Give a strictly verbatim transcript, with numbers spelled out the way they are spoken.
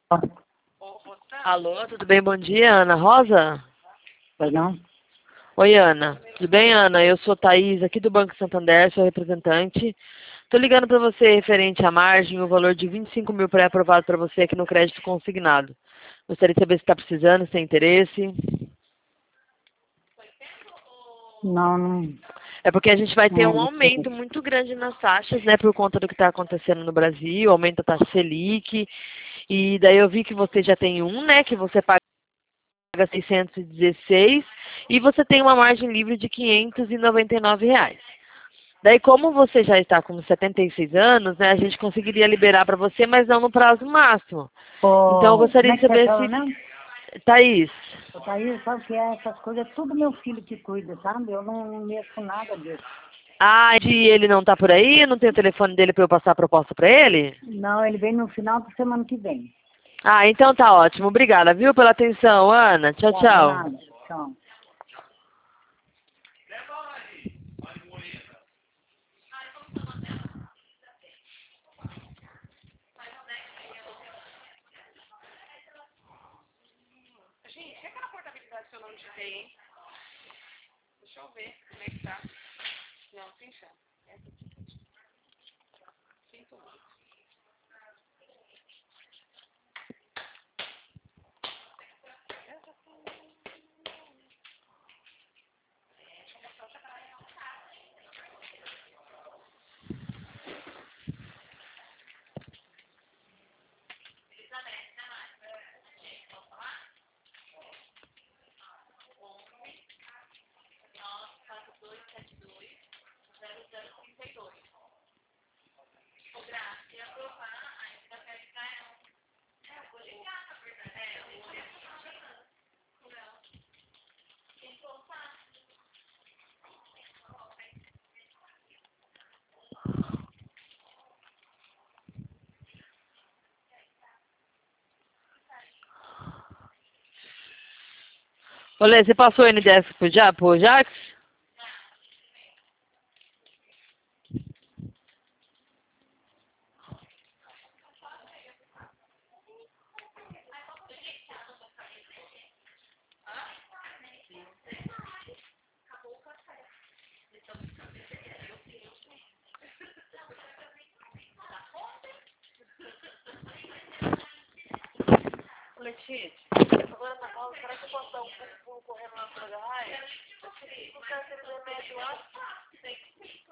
Alô, tudo bem? Bom dia, Ana Rosa? Pois não? Oi, Ana. Tudo bem, Ana? Eu sou Thaís, aqui do Banco Santander, sou representante. Estou ligando para você referente à margem, o valor de vinte e cinco mil pré-aprovado para você aqui no crédito consignado. Gostaria de saber se está precisando, se tem interesse. Não, não. É porque a gente vai ter Não, um aumento muito grande nas taxas, né, por conta do que está acontecendo no Brasil, aumenta a taxa Selic. E daí eu vi que você já tem um, né, que você paga seiscentos e dezesseis e você tem uma margem livre de quinhentos e noventa e nove reais. Daí, como você já está com setenta e seis anos, né, a gente conseguiria liberar para você, mas não no prazo máximo. Então, eu Ô, como gostaria é de que você saber fala, se... não? Thaís. Ô, Thaís, sabe o que é? Essas coisas é tudo meu filho que cuida, sabe? Eu não, não mexo com nada disso. Ah, de ele não tá por aí? Não tem o telefone dele para eu passar a proposta para ele? Não, ele vem no final da semana que vem. Ah, então tá ótimo. Obrigada, viu, pela atenção, Ana. Tchau, Tá, de tchau. nada. Tchau. Olê, você passou o N D S pro, ja, pro Jax? Letícia, agora tá bom, será que eu posso dar um pulo correndo lá pra garagem? Porque aquele remédio lá...